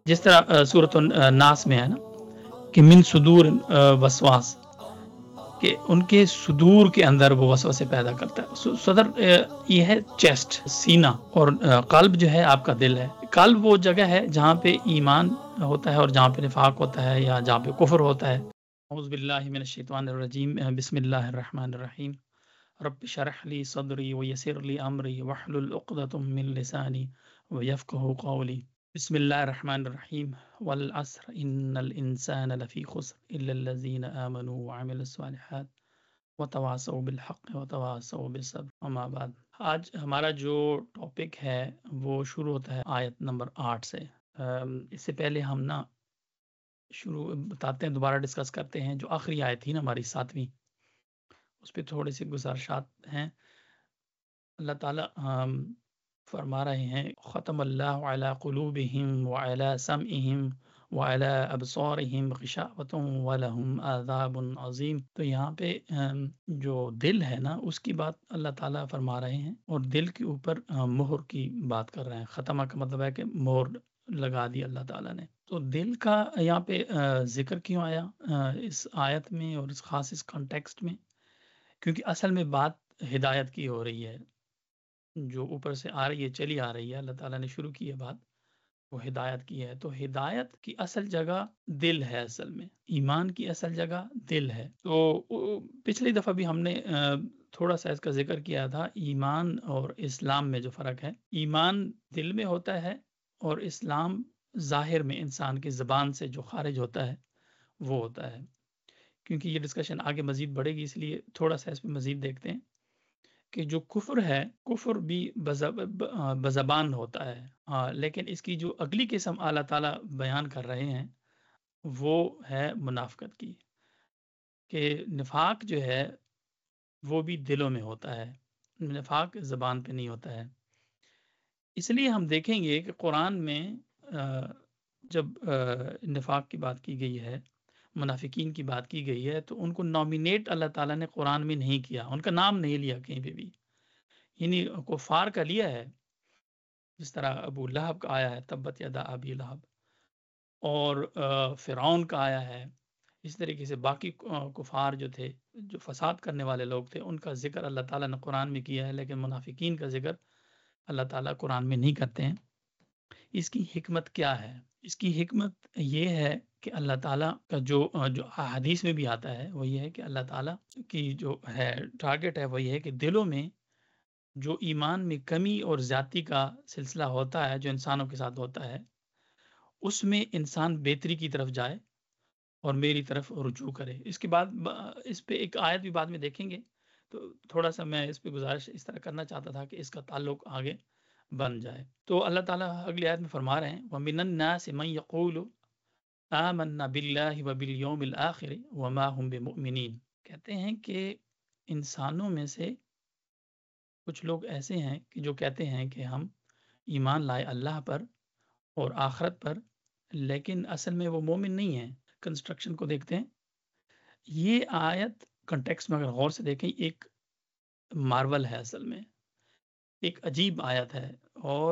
جس طرح سورۃ الناس میں ہے نا کہ من صدور وسواس، کہ ان کے صدور کے اندر وہ وسوسے پیدا کرتا ہے. صدر یہ ہے چیسٹ، سینہ، اور قلب جو ہے آپ کا دل ہے. قلب وہ جگہ ہے جہاں پہ ایمان ہوتا ہے اور جہاں پہ نفاق ہوتا ہے یا جہاں پہ کفر ہوتا ہے. اعوذ باللہ من الشیطان الرجیم، بسم اللہ الرحمن الرحیم. رب اشرح لی صدری ویسر لی امری واحلل عقدۃ من لسانی ویفقهوا قولی. بسم اللہ الرحمن الرحیم. والعصر ان الانسان لفی خسر الا الذین آمنوا وعملوا الصالحات وتواصوا بالحق وتواصوا بالصبر. اما بعد، آج ہمارا جو ٹاپک ہے وہ شروع ہوتا ہے آیت نمبر 8 سے. اس سے پہلے ہم نا بتاتے ہیں، دوبارہ ڈسکس کرتے ہیں جو آخری آیت تھی نا ہماری 7ویں، اس پہ تھوڑے سے گزارشات ہیں. اللہ تعالیٰ فرما رہے ہیں ختم اللہ علی قلوبہم وعلی سمعہم وعلی ابصارہم غشاوۃ ولہم عذاب عظیم. تو یہاں پہ جو دل ہے نا اس کی بات اللہ تعالیٰ فرما رہے ہیں، اور دل کے اوپر مہر کی بات کر رہے ہیں. ختمہ کا مطلب ہے کہ مہر لگا دی اللہ تعالیٰ نے. تو دل کا یہاں پہ ذکر کیوں آیا اس آیت میں اور اس خاص اس کانٹیکسٹ میں؟ کیونکہ اصل میں بات ہدایت کی ہو رہی ہے، جو اوپر سے آ رہی ہے، چلی آ رہی ہے. اللہ تعالیٰ نے شروع کی ہے بات، وہ ہدایت کی ہے. تو ہدایت کی اصل جگہ دل ہے، اصل میں ایمان کی اصل جگہ دل ہے. تو پچھلی دفعہ بھی ہم نے تھوڑا سا اس کا ذکر کیا تھا، ایمان اور اسلام میں جو فرق ہے. ایمان دل میں ہوتا ہے اور اسلام ظاہر میں انسان کی زبان سے جو خارج ہوتا ہے وہ ہوتا ہے. کیونکہ یہ ڈسکشن آگے مزید بڑھے گی، اس لیے تھوڑا سا اس پہ مزید دیکھتے ہیں کہ جو کفر ہے، کفر بھی بزبان ہوتا ہے، لیکن اس کی جو اگلی قسم اللہ تعالیٰ بیان کر رہے ہیں وہ ہے منافقت کی، کہ نفاق جو ہے وہ بھی دلوں میں ہوتا ہے، نفاق زبان پہ نہیں ہوتا ہے. اس لیے ہم دیکھیں گے کہ قرآن میں جب نفاق کی بات کی گئی ہے، منافقین کی بات کی گئی ہے، تو ان کو نامینیٹ اللہ تعالیٰ نے قرآن میں نہیں کیا، ان کا نام نہیں لیا کہیں پہ بھی. یعنی کفار کا لیا ہے، جس طرح ابو لہب کا آیا ہے تبت یدا ابی لہب، اور فرعون کا آیا ہے. اس طریقے سے باقی کفار جو تھے، جو فساد کرنے والے لوگ تھے، ان کا ذکر اللہ تعالیٰ نے قرآن میں کیا ہے، لیکن منافقین کا ذکر اللہ تعالیٰ قرآن میں نہیں کرتے ہیں. اس کی حکمت کیا ہے؟ اس کی حکمت یہ ہے کہ اللہ تعالیٰ کا جو احادیث میں بھی آتا ہے وہ یہ ہے کہ اللہ تعالیٰ کی جو ہے ٹارگٹ ہے وہ یہ ہے کہ دلوں میں جو ایمان میں کمی اور زیادتی کا سلسلہ ہوتا ہے، جو انسانوں کے ساتھ ہوتا ہے، اس میں انسان بہتری کی طرف جائے اور میری طرف رجوع کرے. اس کے بعد اس پہ ایک آیت بھی بعد میں دیکھیں گے، تو تھوڑا سا میں اس پہ گزارش اس طرح کرنا چاہتا تھا کہ اس کا تعلق آگے بن جائے. تو اللہ تعالیٰ اگلی آیت میں فرما رہے ہیں وَمِنَ النَّاسِ مَن يَقُولُ آمَنَّا بِاللَّهِ وَبِالْيَوْمِ الْآخِرِ وَمَا هُمْ بِمُؤْمِنِينَ. کہتے ہیں کہ انسانوں میں سے کچھ لوگ ایسے ہیں کہ جو کہتے ہیں کہ ہم ایمان لائے اللہ پر اور آخرت پر، لیکن اصل میں وہ مومن نہیں ہیں. کنسٹرکشن کو دیکھتے ہیں. یہ آیت کنٹیکسٹ میں اگر غور سے دیکھیں ایک مارول ہے، اصل میں ایک عجیب آیت ہے. اور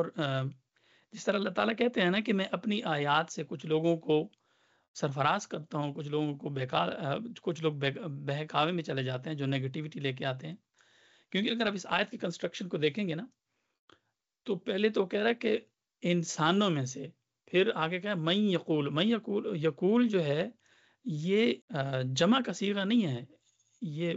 جس طرح اللہ تعالیٰ کہتے ہیں نا کہ میں اپنی آیات سے کچھ لوگوں کو سرفراز کرتا ہوں، کچھ لوگوں کو کچھ لوگ بہکاوے میں چلے جاتے ہیں جو نیگیٹیوٹی لے کے آتے ہیں. کیونکہ اگر آپ اس آیت کی کنسٹرکشن کو دیکھیں گے نا، تو پہلے تو کہہ رہا ہے کہ انسانوں میں سے، پھر آگے کہا من یقول. من یقول جو ہے یہ جمع کا صیغہ نہیں ہے، یہ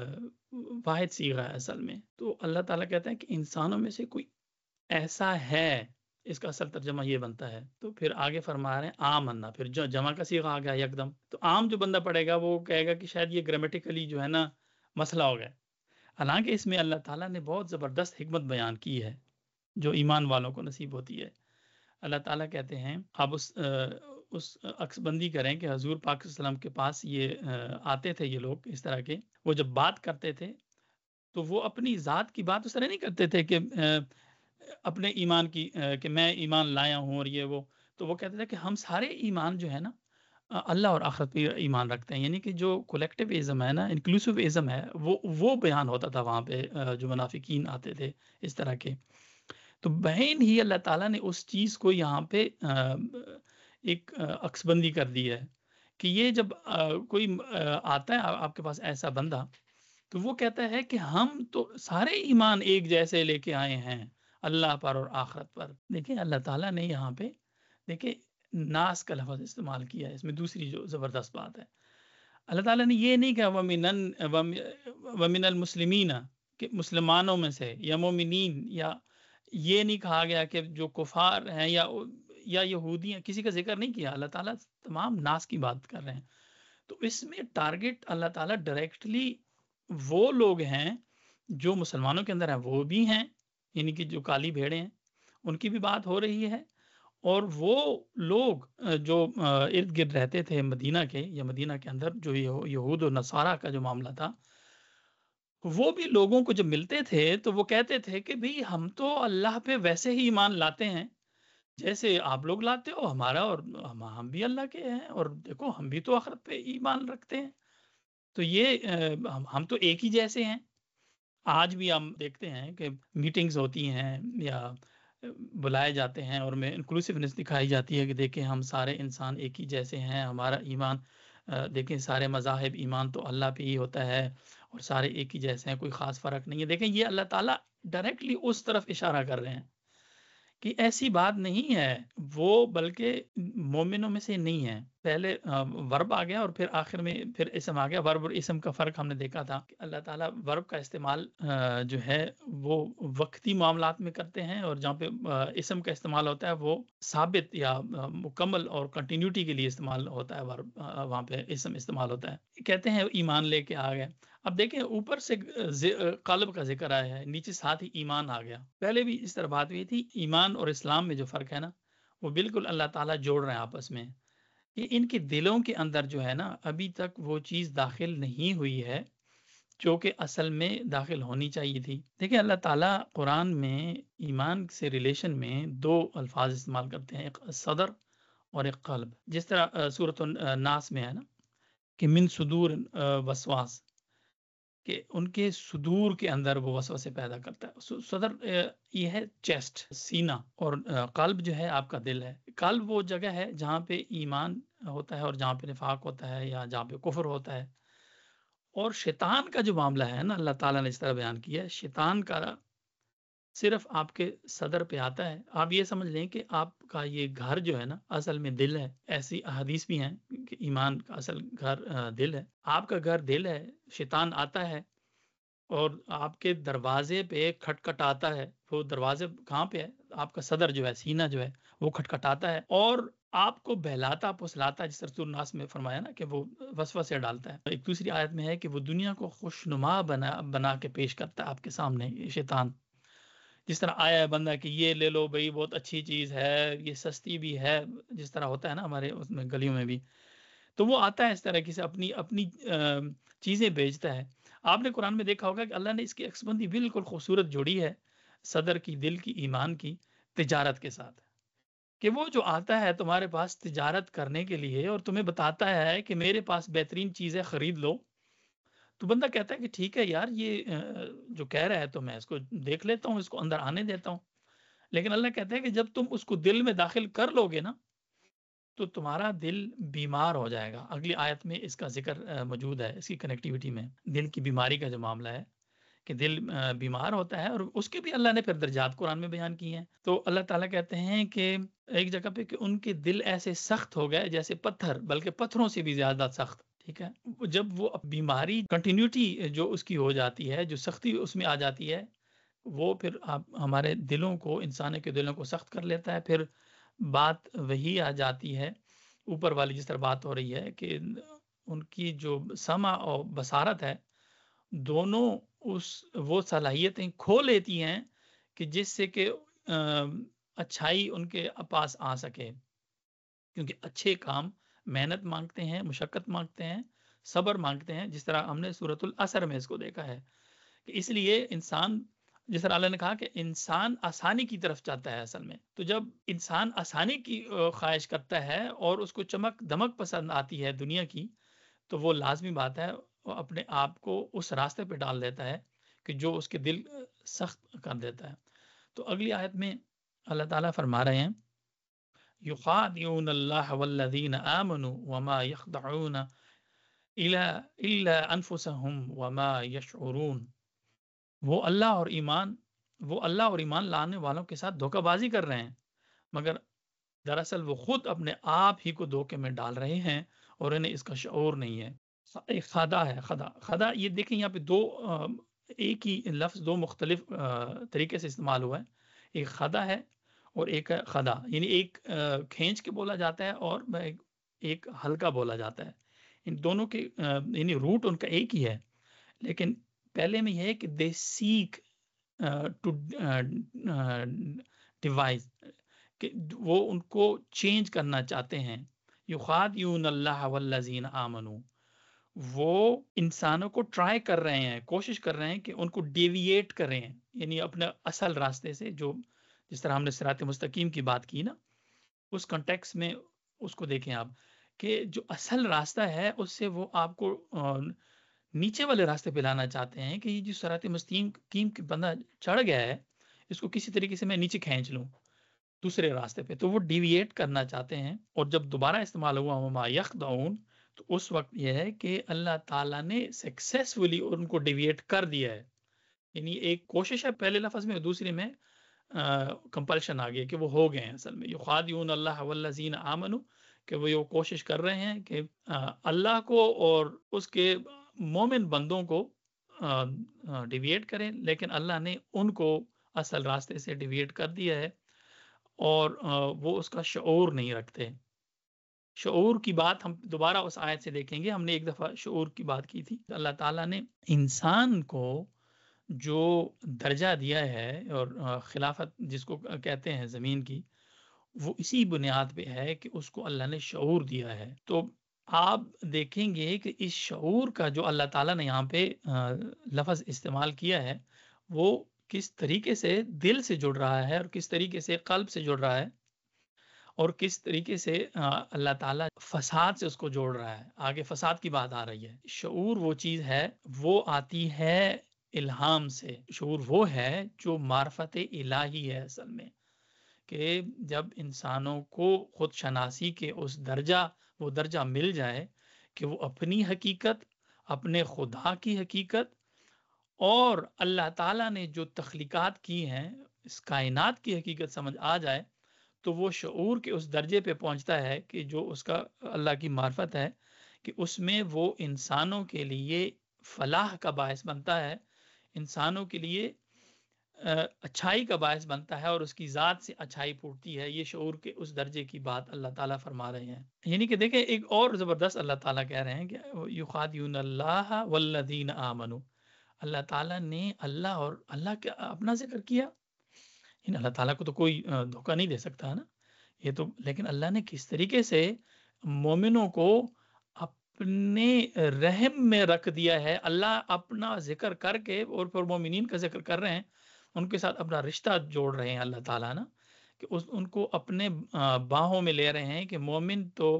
واحد صیغہ ہے اصل میں. تو اللہ تعالیٰ کہتا ہے کہ انسانوں میں سے کوئی ایسا ہے، اس کا اصل ترجمہ یہ بنتا ہے. تو پھر آگے فرما رہے ہیں آمنا، پھر جو جمع کا صیغہ آ گیا یکدم. تو عام جو بندہ پڑھے گا وہ کہے گا کہ شاید یہ گرامیٹیکلی جو ہے نا مسئلہ ہو گیا. حالانکہ اس میں اللہ تعالیٰ نے بہت زبردست حکمت بیان کی ہے جو ایمان والوں کو نصیب ہوتی ہے. اللہ تعالیٰ کہتے ہیں آپ اس عکس بندی کریں کہ حضور پاک صلی اللہ علیہ وسلم کے پاس یہ آتے تھے یہ لوگ اس طرح کے، وہ جب بات کرتے تھے تو وہ اپنی ذات کی بات اس طرح نہیں کرتے تھے کہ اپنے ایمان کی کہ میں ایمان لایا ہوں اور یہ وہ. تو وہ کہتے تھے کہ ہم سارے ایمان جو ہے نا اللہ اور آخرت پہ ایمان رکھتے ہیں. یعنی کہ جو کولیکٹیو ازم ہے نا، انکلوسیو ازم ہے، وہ بیان ہوتا تھا وہاں پہ جو منافقین آتے تھے اس طرح کے. تو بہن ہی اللہ تعالیٰ نے اس چیز کو یہاں پہ ایک عکس بندی کر دی ہے کہ یہ جب کوئی آتا ہے آپ کے پاس ایسا بندہ، تو وہ کہتا ہے کہ ہم تو سارے ایمان ایک جیسے لے کے آئے ہیں اللہ پر اور آخرت پر۔ دیکھیں اللہ تعالیٰ نے یہاں پہ دیکھیں ناس کا لفظ استعمال کیا ہے، اس میں دوسری جو زبردست بات ہے، اللہ تعالیٰ نے یہ نہیں کہا ومن المسلمین کہ مسلمانوں میں سے، یا مومنین، یا یہ نہیں کہا گیا کہ جو کفار ہیں یا یہودی ہیں، کسی کا ذکر نہیں کیا۔ اللہ تعالیٰ تمام ناس کی بات کر رہے ہیں۔ تو اس میں ٹارگٹ اللہ تعالیٰ ڈائریکٹلی وہ لوگ ہیں جو مسلمانوں کے اندر ہیں، وہ بھی ہیں، یعنی کہ جو کالی بھیڑیں ہیں ان کی بھی بات ہو رہی ہے، اور وہ لوگ جو ارد گرد رہتے تھے مدینہ کے، یا مدینہ کے اندر جو یہود و نصارہ کا جو معاملہ تھا، وہ بھی لوگوں کو جب ملتے تھے تو وہ کہتے تھے کہ بھئی ہم تو اللہ پہ ویسے ہی ایمان لاتے ہیں جیسے آپ لوگ لاتے ہو، ہمارا اور ہم بھی اللہ کے ہیں، اور دیکھو ہم بھی تو آخرت پہ ایمان رکھتے ہیں، تو یہ ہم تو ایک ہی جیسے ہیں۔ آج بھی ہم دیکھتے ہیں کہ میٹنگز ہوتی ہیں یا بلائے جاتے ہیں، اور میں انکلوسیونیس دکھائی جاتی ہے کہ دیکھیں ہم سارے انسان ایک ہی جیسے ہیں، ہمارا ایمان دیکھیں سارے مذاہب ایمان تو اللہ پہ ہی ہوتا ہے، اور سارے ایک ہی جیسے ہیں، کوئی خاص فرق نہیں ہے۔ دیکھیں یہ اللہ تعالیٰ ڈائریکٹلی اس طرف اشارہ کر رہے ہیں کہ ایسی بات نہیں ہے، وہ بلکہ مومنوں میں سے نہیں ہے۔ پہلے ورب آ گیا اور پھر آخر میں پھر اسم آ گیا۔ ورب اور اسم کا فرق ہم نے دیکھا تھا کہ اللہ تعالیٰ ورب کا استعمال جو ہے وہ وقتی معاملات میں کرتے ہیں، اور جہاں پہ اسم کا استعمال ہوتا ہے وہ ثابت یا مکمل اور کنٹینیوٹی کے لیے استعمال ہوتا ہے۔ ورب وہاں پہ اسم استعمال ہوتا ہے، کہتے ہیں ایمان لے کے آ گئے۔ اب دیکھیں اوپر سے قلب کا ذکر آیا ہے، نیچے ساتھ ہی ایمان آ گیا۔ پہلے بھی اس طرح بات ہوئی تھی، ایمان اور اسلام میں جو فرق ہے نا، وہ بالکل اللہ تعالیٰ جوڑ رہے ہیں آپس میں، کہ ان کے دلوں کے اندر جو ہے نا ابھی تک وہ چیز داخل نہیں ہوئی ہے جو کہ اصل میں داخل ہونی چاہیے تھی۔ دیکھیں اللہ تعالیٰ قرآن میں ایمان سے ریلیشن میں دو الفاظ استعمال کرتے ہیں، ایک صدر اور ایک قلب۔ جس طرح سورۃ الناس میں ہے نا کہ من صدور وسواس، کہ ان کے صدور کے اندر وہ وسوسے پیدا کرتا ہے۔ صدر یہ ہے چیسٹ، سینہ، اور قلب جو ہے آپ کا دل ہے۔ قلب وہ جگہ ہے جہاں پہ ایمان ہوتا ہے اور جہاں پہ نفاق ہوتا ہے یا جہاں پہ کفر ہوتا ہے۔ اور شیطان کا جو معاملہ ہے نا، اللہ تعالیٰ نے اس طرح بیان کیا ہے، شیطان کا صرف آپ کے صدر پہ آتا ہے۔ آپ یہ سمجھ لیں کہ آپ کا یہ گھر جو ہے نا اصل میں دل ہے۔ ایسی احادیث بھی ہیں کہ ایمان کا اصل گھر دل ہے۔ آپ کا گھر دل ہے، شیطان آتا ہے اور آپ کے دروازے پہ کھٹکھٹاتا ہے۔ وہ دروازے کہاں پہ ہے؟ آپ کا صدر جو ہے، سینہ جو ہے، وہ کھٹکھٹاتا ہے اور آپ کو بہلاتا پسلاتا ہے، جس طرح سورۃ الناس میں فرمایا نا کہ وہ وسوسے ڈالتا ہے۔ ایک دوسری آیت میں ہے کہ وہ دنیا کو خوشنما بنا کے پیش کرتا ہے آپ کے سامنے، یہ شیطان۔ جس طرح آیا ہے بندہ کہ یہ لے لو بھئی، بہت اچھی چیز ہے، یہ سستی بھی ہے، جس طرح ہوتا ہے نا ہمارے اس میں گلیوں میں بھی، تو وہ آتا ہے اس طرح کی سے اپنی چیزیں بیچتا ہے۔ آپ نے قرآن میں دیکھا ہوگا کہ اللہ نے اس کی عکس بندی بالکل خوبصورت جوڑی ہے صدر کی، دل کی، ایمان کی تجارت کے ساتھ، کہ وہ جو آتا ہے تمہارے پاس تجارت کرنے کے لیے اور تمہیں بتاتا ہے کہ میرے پاس بہترین چیزیں خرید لو، تو بندہ کہتا ہے کہ ٹھیک ہے یار، یہ جو کہہ رہا ہے تو میں اس کو دیکھ لیتا ہوں، اس کو اندر آنے دیتا ہوں۔ لیکن اللہ کہتا ہے کہ جب تم اس کو دل میں داخل کر لو گے نا تو تمہارا دل بیمار ہو جائے گا۔ اگلی آیت میں اس کا ذکر موجود ہے، اس کی کنیکٹیوٹی میں دل کی بیماری کا جو معاملہ ہے کہ دل بیمار ہوتا ہے، اور اس کے بھی اللہ نے پھر درجات قرآن میں بیان کی ہیں۔ تو اللہ تعالیٰ کہتے ہیں کہ ایک جگہ پہ کہ ان کے دل ایسے سخت ہو گئے جیسے پتھر، بلکہ پتھروں سے بھی زیادہ سخت۔ ٹھیک ہے، جب وہ بیماری کنٹینیوٹی جو اس کی ہو جاتی ہے، جو سختی اس میں آ جاتی ہے، وہ پھر ہمارے دلوں کو، انسان کے دلوں کو سخت کر لیتا ہے۔ پھر بات وہی آ جاتی ہے اوپر والی، جس طرح بات ہو رہی ہے کہ ان کی جو سمع اور بصارت ہے، دونوں وہ صلاحیتیں کھو لیتی ہیں کہ جس سے کہ اچھائی ان کے پاس آ سکے، کیونکہ اچھے کام محنت مانگتے ہیں، مشقت مانگتے ہیں، صبر مانگتے ہیں، جس طرح ہم نے سورۃ العصر میں اس کو دیکھا ہے کہ اس لیے انسان، جس طرح اللہ نے کہا کہ انسان آسانی کی طرف چاہتا ہے اصل میں، تو جب انسان آسانی کی خواہش کرتا ہے اور اس کو چمک دمک پسند آتی ہے دنیا کی، تو وہ لازمی بات ہے وہ اپنے آپ کو اس راستے پہ ڈال دیتا ہے کہ جو اس کے دل سخت کر دیتا ہے۔ تو اگلی آیت میں اللہ تعالیٰ فرما رہے ہیں युखादिऊन अल्लाह वल्लज़ीन आमनू वमा यखदऊन इल्ला अनफुसहुम वमा यशऊरून। वो अल्लाह और ईमान लाने वालों के साथ धोखाबाजी कर रहे हैं, मगर दरअसल वो खुद अपने आप ही को धोखे में डाल रहे हैं और इन्हें इसका शऊर नहीं है। एक खदा है, खदा ये देखें यहाँ पे एक ही लफ्ज़ दो मुख्तलिफ तरीके से इस्तेमाल हुआ है। एक खदा है और एक है खदा, यानी एक खींच के बोला जाता है और एक हल्का बोला जाता है। इन दोनों के यानी रूट उनका एक ही है, लेकिन पहले में यह है कि दे सीक टू डिवाइस, कि वो उनको चेंज करना चाहते हैं। युखादिऊन अल्लाह वल्लज़ीन आमनू, वो इंसानों को ट्राई कर रहे हैं, कोशिश कर रहे हैं कि उनको डेविएट करें, यानी अपने असल रास्ते से, जो जिस तरह हमने सिरात मुस्तकीम की बात की ना, उस कॉन्टेक्स्ट में उसको देखें आप, कि जो असल रास्ता है उससे वो आपको नीचे वाले रास्ते पे लाना चाहते हैं, कि ये जो सिरात मुस्तकीम के बंदा चढ़ गया है, इसको किसी तरीके से मैं नीचे खींच लूं दूसरे रास्ते पे, तो वो डिविएट करना चाहते हैं। और जब दोबारा इस्तेमाल हुआ वमा यखदऊन, तो उस वक्त यह है कि अल्लाह ताला ने सक्सेसफुली उनको डिविएट कर दिया है। यानी एक कोशिश है पहले लफ्ज में, दूसरे में कंपल्शन आ गया कि वो हो गए हैं असल में। युखादिऊन अल्लाह वल्लज़ीन आमनू, कि वो ये कोशिश कर रहे हैं कि अल्लाह को और उसके मोमिन बंदों को डिविएट करें, लेकिन अल्लाह ने उनको असल रास्ते से डिविएट कर दिया है और वो उसका शऊर नहीं रखते। शऊर की बात हम दोबारा उस आयत से देखेंगे। हमने एक दफ़ा शऊर की बात की थी। अल्लाह ताला ने इंसान को जो दर्जा दिया है और खिलाफत जिसको कहते हैं ज़मीन की, वो इसी बुनियाद पे है कि उसको अल्लाह ने शऊर दिया है। तो आप देखेंगे कि इस शऊर का जो अल्लाह ताला ने यहाँ पे लफ्ज़ इस्तेमाल किया है, वो किस तरीके से दिल से जुड़ रहा है और किस तरीके से क़ल्ब से जुड़ रहा है और किस तरीके से अल्लाह ताला फसाद से उसको जोड़ रहा है। आगे फसाद की बात आ रही है। शऊर वो चीज़ है, वो आती है इल्हाम से। शऊर वो है जो मार्फत इलाही है असल में, कि जब इंसानों को खुद शनासी के वो दर्जा मिल जाए कि वो अपनी हकीकत, अपने खुदा की हकीकत और अल्लाह ताला ने जो तख्लीकात की हैं, इस कायनात की हकीकत समझ आ जाए, तो वो शऊर के उस दर्जे पे पहुंचता है कि जो उसका अल्लाह की मार्फत है, कि उसमें वो इंसानों के लिए फलाह का बायस बनता है, इंसानों के लिए अच्छाई का बायस बनता है और उसकी ज़ात से अच्छाई फूटती है। ये शऊर के उस दर्जे की बात अल्लाह ताला फरमा रहे हैं। यानी कि देखें, एक और ज़बरदस्त अल्लाह ताला कह रहे हैं कि युखादिऊन अल्लाह वल्लज़ीन आमनू। अल्लाह ताला ने अल्लाह और अल्लाह का अपना जिक्र किया। इन अल्लाह ताला को तो कोई धोखा नहीं दे सकता है ना, ये तो। लेकिन अल्लाह ने किस तरीके से मोमिनों को अपने रहम में रख दिया है। अल्लाह अपना जिक्र करके और फिर मोमिनीन का जिक्र कर रहे हैं, उनके साथ अपना रिश्ता जोड़ रहे हैं अल्लाह ताला ना, कि उनको अपने बाहों में ले रहे हैं कि मोमिन तो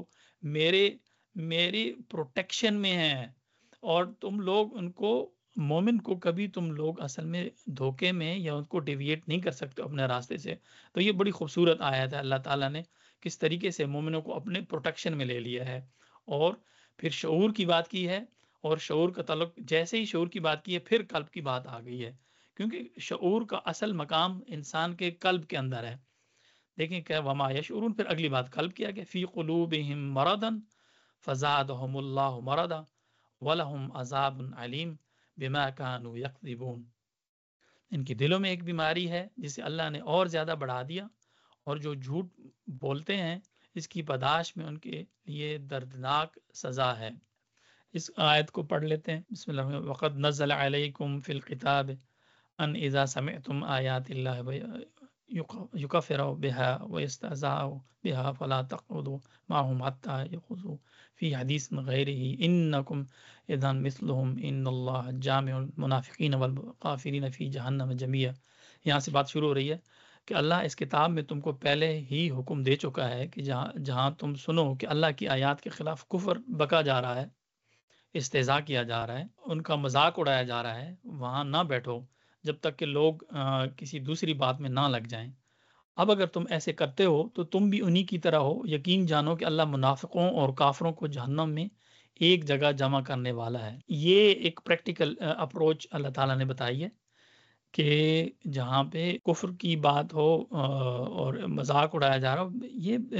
मेरी प्रोटेक्शन में है, और तुम लोग उनको, मोमिन को कभी तुम लोग असल में धोखे में या उनको डिविएट नहीं कर सकते अपने रास्ते से। तो ये बड़ी खूबसूरत आयत है। अल्लाह ताला ने किस तरीके से मोमिनों को अपने प्रोटेक्शन में ले लिया है। और फिर शऊर की बात की है, और शऊर का तल्लुक, जैसे ही शऊर की बात की है, फिर कल्ब की बात आ गई है, क्योंकि शऊर का असल मकाम इंसान के कल्ब के अंदर है। देखें क्या, वमा यशऊरून, फिर अगली बात कल्ब किया गया, फी कुलूबिहिम मरदन फज़ादहुमुल्लाहु मरदा वलहुम अज़ाबुन अलीम बिमा कानू यक्ज़िबून। इनके दिलों में एक बीमारी है जिसे अल्लाह ने और ज़्यादा बढ़ा दिया, और जो झूठ बोलते हैं इसकी पदाश में उनके लिए दर्दनाक सज़ा है। इस आयत को पढ़ लेते हैं। बिस्मिल्लाह। वक़द नज़्ज़ल अलैकुम फ़िल किताब अन इज़ा समिअतुम आयातिल्लाहि युकफ़िरु बिहा व यस्तहज़अु बिहा फ़ला तक़उदू माअहुम हत्ता यख़ूज़ू फ़ी हदीसिन ग़ैरिही इन्नकुम इज़न मिस्लुहुम इन्नल्लाह जामिउल मुनाफ़िक़ीन वल काफ़िरीन फ़ी जहन्नम जमीआ। यहाँ से बात शुरू हो रही है कि अल्लाह इस किताब में तुमको पहले ही हुक्म दे चुका है कि जहाँ तुम सुनो कि अल्लाह की आयात के खिलाफ कुफ्र बका जा रहा है, इस्तेज़ा किया जा रहा है, उनका मजाक उड़ाया जा रहा है, वहाँ ना बैठो जब तक कि लोग किसी दूसरी बात में ना लग जाएं। اب اگر تم ایسے کرتے ہو تو تم بھی انہی کی طرح ہو، یقین جانو کہ اللہ منافقوں اور کافروں کو جہنم میں ایک جگہ جمع کرنے والا ہے۔ یہ ایک پریکٹیکل اپروچ اللہ تعالیٰ نے بتائی ہے کہ جہاں پہ کفر کی بات ہو اور مذاق اڑایا جا رہا ہو،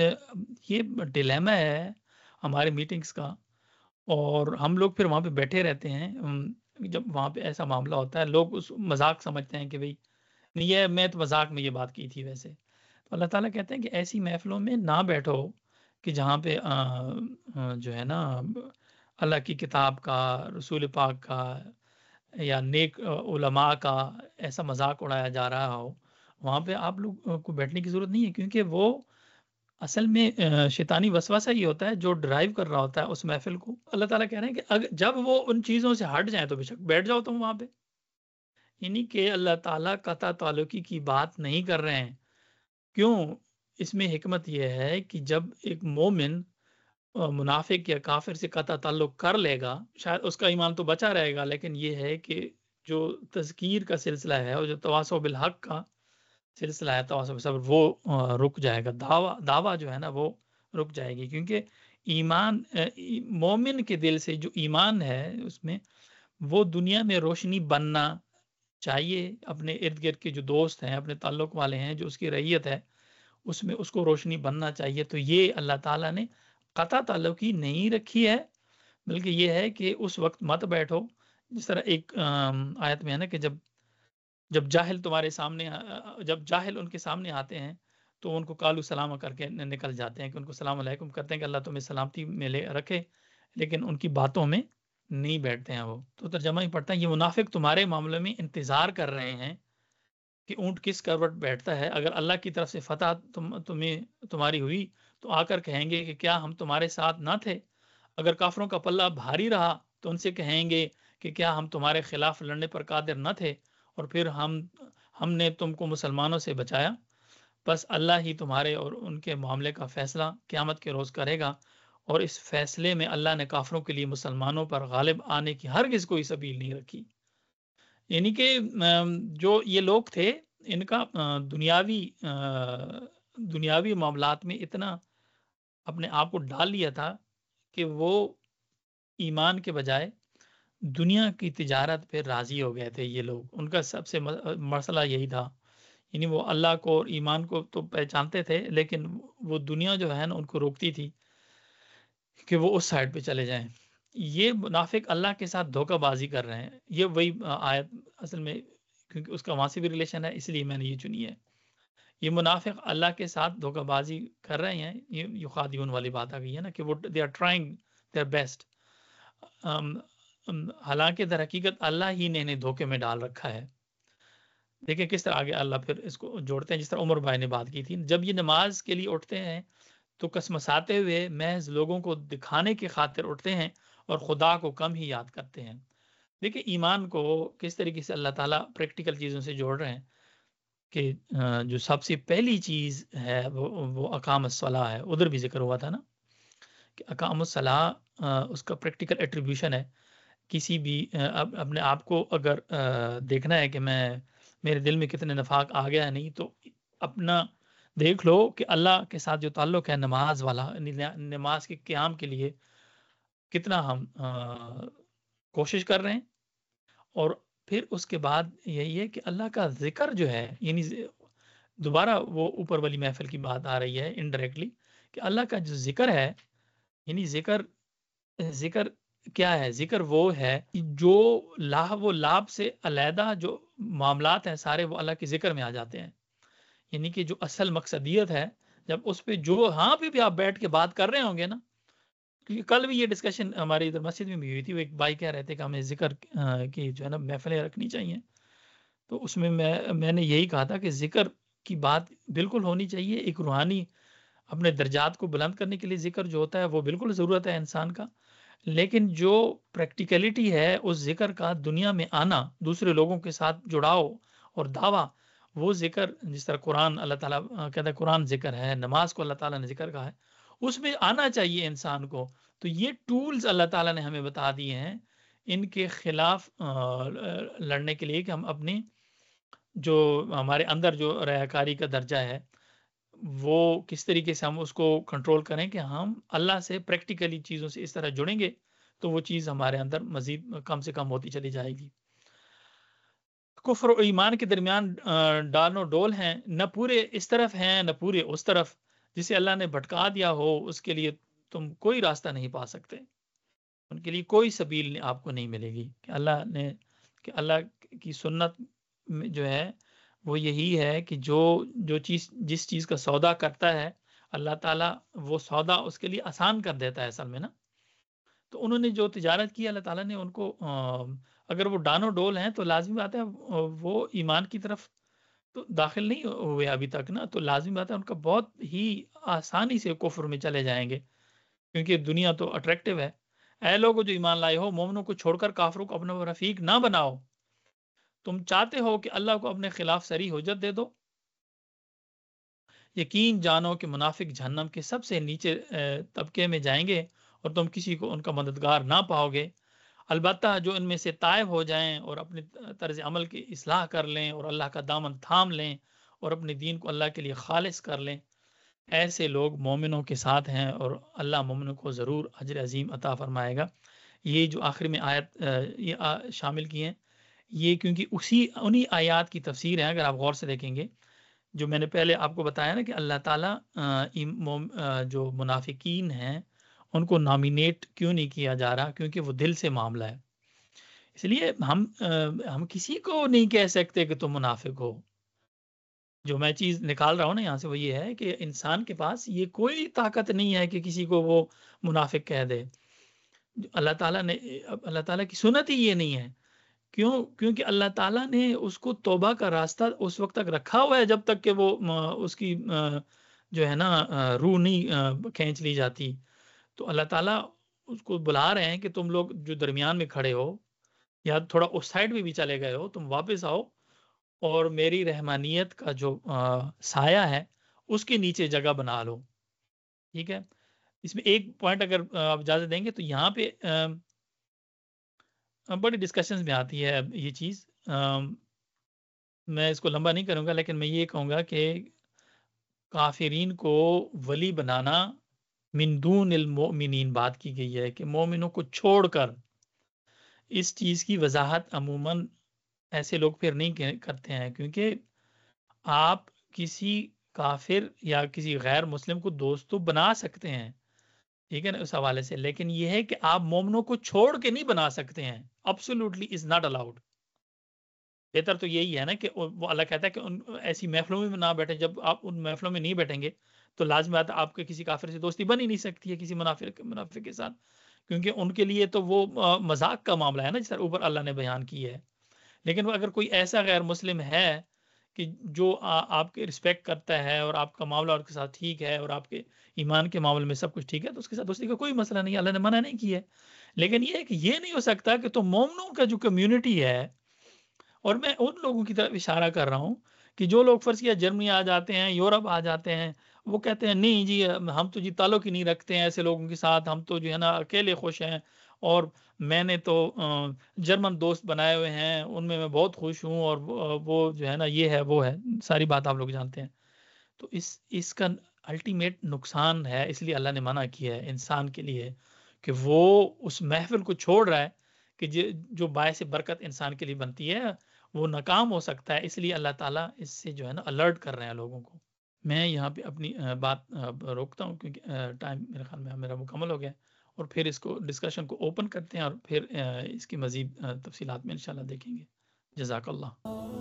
یہ ڈیلیما ہے ہمارے میٹنگز کا، اور ہم لوگ پھر وہاں پہ بیٹھے رہتے ہیں۔ جب وہاں پہ ایسا معاملہ ہوتا ہے، لوگ اس مذاق سمجھتے ہیں کہ بھئی نہیں، یہ میں تو مذاق میں یہ بات کی تھی ویسے۔ تو اللہ تعالیٰ کہتے ہیں کہ ایسی محفلوں میں نہ بیٹھو کہ جہاں پہ جو ہے نا اللہ کی کتاب کا، رسول پاک کا یا نیک علماء کا ایسا مذاق اڑایا جا رہا ہو۔ وہاں پہ آپ لوگ کو بیٹھنے کی ضرورت نہیں ہے، کیونکہ وہ اصل میں شیطانی وسوسہ ہی ہوتا ہے جو ڈرائیو کر رہا ہوتا ہے اس محفل کو۔ اللہ تعالیٰ کہہ رہے ہیں کہ جب وہ ان چیزوں سے ہٹ جائیں تو بے شک بیٹھ جاؤ تم وہاں پہ، یعنی کہ اللہ تعالیٰ قطع تعلقی کی بات نہیں کر رہے ہیں۔ کیوں؟ اس میں حکمت یہ ہے کہ جب ایک مومن منافق یا کافر سے قطع تعلق کر لے گا، شاید اس کا ایمان تو بچا رہے گا، لیکن یہ ہے کہ جو تذکیر کا سلسلہ ہے اور جو تواصل بالحق کا سلسلہ ہے، تواصل بالصبر، وہ رک جائے گا۔ دعویٰ جو ہے نا وہ رک جائے گی، کیونکہ ایمان مومن کے دل سے جو ایمان ہے اس میں، وہ دنیا میں روشنی بننا چاہیے۔ اپنے ارد گرد کے جو دوست ہیں، اپنے تعلق والے ہیں، جو اس کی رعیت ہے، اس میں اس کو روشنی بننا چاہیے۔ تو یہ اللہ تعالیٰ نے قطع تعلقی نہیں رکھی ہے، بلکہ یہ ہے کہ اس وقت مت بیٹھو، جس طرح ایک آیت میں ہے نا کہ جب جاہل تمہارے سامنے، جب جاہل ان کے سامنے آتے ہیں تو ان کو کالو سلام کر کے نکل جاتے ہیں، کہ ان کو سلام علیکم کرتے ہیں کہ اللہ تمہیں سلامتی میں لے رکھے، لیکن ان کی باتوں میں نہیں بیٹھتے ہیں وہ۔ تو ترجمہ ہی پڑھتا ہے، یہ منافق تمہارے معاملے میں انتظار کر رہے ہیں کہ اونٹ کس کروٹ بیٹھتا ہے۔ اگر اللہ کی طرف سے فتح تمہاری ہوئی تو آ کر کہیں گے کہ کیا ہم تمہارے ساتھ نہ تھے؟ اگر کافروں کا پلہ بھاری رہا تو ان سے کہیں گے کہ کیا ہم تمہارے خلاف لڑنے پر قادر نہ تھے، اور پھر ہم نے تم کو مسلمانوں سے بچایا؟ بس اللہ ہی تمہارے اور ان کے معاملے کا فیصلہ قیامت کے روز کرے گا، اور اس فیصلے میں اللہ نے کافروں کے لیے مسلمانوں پر غالب آنے کی ہرگز کوئی سبیل نہیں رکھی۔ یعنی کہ جو یہ لوگ تھے، ان کا دنیاوی معاملات میں اتنا اپنے آپ کو ڈال لیا تھا کہ وہ ایمان کے بجائے دنیا کی تجارت پہ راضی ہو گئے تھے۔ یہ لوگ، ان کا سب سے مسئلہ یہی تھا، یعنی وہ اللہ کو اور ایمان کو تو پہچانتے تھے، لیکن وہ دنیا جو ہے نا ان کو روکتی تھی کہ وہ اس سائڈ پہ چلے جائیں۔ یہ منافق اللہ کے ساتھ دھوکہ بازی کر رہے ہیں۔ یہ وہی آیت اصل میں، کیونکہ اس کا وہاں سے بھی ریلیشن ہے، اس لیے میں نے یہ چنی ہے۔ یہ منافق اللہ کے ساتھ دھوکہ بازی کر رہے ہیں، یہ یخادعون والی بات آ گئی ہے نا کہ وہ they are trying their best, حالانکہ در حقیقت اللہ ہی نے انہیں دھوکے میں ڈال رکھا ہے۔ دیکھیں کس طرح آگے اللہ پھر اس کو جوڑتے ہیں، جس طرح عمر بھائی نے بات کی تھی، جب یہ نماز کے لیے اٹھتے ہیں تو کسمساتے ہوئے محض لوگوں کو دکھانے کی خاطر اٹھتے ہیں اور خدا کو کم ہی یاد کرتے ہیں۔ دیکھیں ایمان کو کس طریقے سے اللہ تعالیٰ پریکٹیکل چیزوں سے جوڑ رہے ہیں، کہ جو سب سے پہلی چیز ہے وہ اقام الصلاۃ ہے۔ ادھر بھی ذکر ہوا تھا نا کہ اقام الصلاۃ اس کا پریکٹیکل ایٹریبیوشن ہے۔ کسی بھی اپنے آپ کو اگر دیکھنا ہے کہ میرے دل میں کتنے نفاق آ گیا ہے، نہیں تو اپنا دیکھ لو کہ اللہ کے ساتھ جو تعلق ہے نماز والا، نماز کے قیام کے لیے کتنا ہم کوشش کر رہے ہیں۔ اور پھر اس کے بعد یہی ہے کہ اللہ کا ذکر جو ہے، یعنی دوبارہ وہ اوپر والی محفل کی بات آ رہی ہے انڈائریکٹلی، کہ اللہ کا جو ذکر ہے، یعنی ذکر کیا ہے؟ ذکر وہ ہے جو وہ لاب سے علیحدہ جو معاملات ہیں سارے وہ اللہ کے ذکر میں آ جاتے ہیں۔ یعنی کہ جو اصل مقصدیت ہے، جب اس پہ جو ہاں بھی آپ بیٹھ کے بات کر رہے ہوں گے نا، کیونکہ کل بھی یہ ڈسکشن ہماری ادھر مسجد میں بھی ہوئی تھی، وہ ایک بھائی کہہ رہے تھے کہ ہمیں ذکر کی جو ہے نا محفلیں رکھنی چاہیے، تو اس میں میں نے یہی کہا تھا کہ ذکر کی بات بالکل ہونی چاہیے۔ ایک روحانی اپنے درجات کو بلند کرنے کے لیے ذکر جو ہوتا ہے وہ بالکل ضرورت ہے انسان کا، لیکن جو پریکٹیکلٹی ہے اس ذکر کا، دنیا میں آنا، دوسرے لوگوں کے ساتھ جڑاؤ اور دعویٰ، وہ ذکر جس طرح قرآن اللہ تعالیٰ کہتا ہے قرآن ذکر ہے، نماز کو اللہ تعالیٰ نے ذکر کہا ہے، اس میں آنا چاہیے انسان کو۔ تو یہ ٹولز اللہ تعالیٰ نے ہمیں بتا دیے ہیں ان کے خلاف لڑنے کے لیے، کہ ہم اپنی جو ہمارے اندر جو ریاکاری کا درجہ ہے، وہ کس طریقے سے ہم اس کو کنٹرول کریں کہ ہم اللہ سے پریکٹیکلی چیزوں سے اس طرح جڑیں گے تو وہ چیز ہمارے اندر مزید کم سے کم ہوتی چلی جائے گی. کفر و ایمان کے درمیان ڈال و ڈول ہیں، نہ پورے اس طرف ہیں نہ پورے اس طرف. جسے اللہ نے بھٹکا دیا ہو اس کے لیے تم کوئی راستہ نہیں پا سکتے، ان کے لیے کوئی سبیل آپ کو نہیں ملے گی. کہ اللہ کی سنت جو ہے وہ یہی ہے کہ جس چیز کا سودا کرتا ہے اللہ تعالیٰ وہ سودا اس کے لیے آسان کر دیتا ہے اصل میں نا. تو انہوں نے جو تجارت کی اللہ تعالیٰ نے ان کو اگر وہ ڈان و ڈول ہیں تو لازمی بات ہے وہ ایمان کی طرف تو داخل نہیں ہوئے ابھی تک نا، تو لازمی بات ہے ان کا بہت ہی آسانی سے کفر میں چلے جائیں گے کیونکہ دنیا تو اٹریکٹیو ہے. اے لوگوں جو ایمان لائے ہو، مومنوں کو چھوڑ کر کافروں کو اپنا رفیق نہ بناؤ. تم چاہتے ہو کہ اللہ کو اپنے خلاف صریح حجت دے دو؟ یقین جانو کہ منافق جہنم کے سب سے نیچے طبقے میں جائیں گے اور تم کسی کو ان کا مددگار نہ پاؤ گے. البتہ جو ان میں سے تائب ہو جائیں اور اپنے طرز عمل کی اصلاح کر لیں اور اللہ کا دامن تھام لیں اور اپنے دین کو اللہ کے لیے خالص کر لیں، ایسے لوگ مومنوں کے ساتھ ہیں اور اللہ مومنوں کو ضرور اجر عظیم عطا فرمائے گا. یہ جو آخر میں آیت یہ شامل کی ہیں یہ کیونکہ انہی آیات کی تفسیر ہے. اگر آپ غور سے دیکھیں گے جو میں نے پہلے آپ کو بتایا نا کہ اللہ تعالیٰ جو منافقین ہیں ان کو نامینیٹ کیوں نہیں کیا جا رہا، کیونکہ وہ دل سے معاملہ ہے. اس لیے ہم کسی کو نہیں کہہ سکتے کہ تم منافق ہو. جو میں چیز نکال رہا ہوں نا یہاں سے وہ یہ ہے کہ انسان کے پاس یہ کوئی طاقت نہیں ہے کہ کسی کو وہ منافق کہہ دے. اللہ تعالیٰ کی سنت ہی یہ نہیں ہے. کیونکہ اللہ تعالیٰ نے اس کو توبہ کا راستہ اس وقت تک رکھا ہوا ہے جب تک کہ وہ اس کی جو ہے نا روح نہیں کھینچ لی جاتی. تو اللہ تعالیٰ اس کو بلا رہے ہیں کہ تم لوگ جو درمیان میں کھڑے ہو یا تھوڑا اس سائڈ میں بھی چلے گئے ہو، تم واپس آؤ اور میری رحمانیت کا جو سایہ ہے اس کے نیچے جگہ بنا لو. ٹھیک ہے. اس میں ایک پوائنٹ اگر آپ اجازت دیں گے تو یہاں پہ بڑی ڈسکشنز میں آتی ہے یہ چیز. میں اس کو لمبا نہیں کروں گا لیکن میں یہ کہوں گا کہ کافرین کو ولی بنانا من دون المؤمنین بات کی گئی ہے کہ مومنوں کو چھوڑ کر. اس چیز کی وضاحت عموماً ایسے لوگ پھر نہیں کرتے ہیں کیونکہ آپ کسی کافر یا کسی غیر مسلم کو دوست تو بنا سکتے ہیں، ٹھیک ہے نا، اس حوالے سے، لیکن یہ ہے کہ آپ مومنوں کو چھوڑ کے نہیں بنا سکتے ہیں. Absolutely is not allowed. بہتر تو یہی ہے نا کہ وہ اللہ کہتا ہے کہ ان ایسی محفلوں میں نہ بیٹھیں. جب آپ ان محفلوں میں نہیں بیٹھیں گے تو لازم بات ہے آپ کے کسی کافر سے دوستی بن ہی نہیں سکتی ہے کسی منافق کے ساتھ، کیونکہ ان کے لیے تو وہ مذاق کا معاملہ ہے نا جس طرح اوپر اللہ نے بیان کی ہے. لیکن وہ اگر کوئی ایسا غیر مسلم ہے کہ جو آپ کے رسپیکٹ کرتا ہے اور آپ کا معاملہ اور کے ساتھ ٹھیک ہے اور آپ کے ایمان کے معاملے میں سب کچھ ٹھیک ہے تو اس کے ساتھ دوستی کا کوئی مسئلہ نہیں، اللہ نے منع نہیں کیا ہے. لیکن یہ ہے کہ یہ نہیں ہو سکتا کہ تو مومنوں کا جو کمیونٹی ہے، اور میں ان لوگوں کی طرف اشارہ کر رہا ہوں کہ جو لوگ فرض کیا جرمنی آ جاتے ہیں، یورپ آ جاتے ہیں، وہ کہتے ہیں نہیں جی ہم تو جی تعلق ہی نہیں رکھتے ہیں ایسے لوگوں کے ساتھ، ہم تو جو ہے نا اکیلے خوش ہیں اور میں نے تو جرمن دوست بنائے ہوئے ہیں ان میں بہت خوش ہوں اور وہ جو ہے نا یہ ہے وہ ہے، ساری بات آپ لوگ جانتے ہیں. تو اس کا الٹیمیٹ نقصان ہے. اس لیے اللہ نے منع کیا ہے انسان کے لیے کہ وہ اس محفل کو چھوڑ رہا ہے کہ جو باعث برکت انسان کے لیے بنتی ہے وہ ناکام ہو سکتا ہے. اس لیے اللہ تعالیٰ اس سے جو ہے نا الرٹ کر رہے ہیں لوگوں کو. میں یہاں پہ اپنی بات روکتا ہوں کیونکہ ٹائم میرے خیال میں میرا مکمل ہو گیا اور پھر اس کو ڈسکشن کو اوپن کرتے ہیں اور پھر اس کی مزید تفصیلات میں انشاءاللہ دیکھیں گے. جزاک اللہ.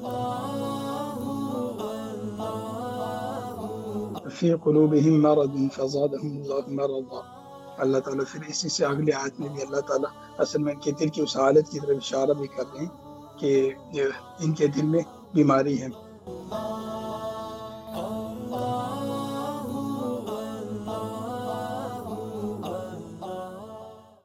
فی قلوبہم مرض فزادہم اللہ مرضا. اللہ تعالیٰ پھر اسی سے اگلے آیت میں بھی اللہ تعالیٰ اصل میں ان کے دل کی اس حالت کی طرف اشارہ بھی کر رہے ہیں کہ ان کے دل میں بیماری ہے.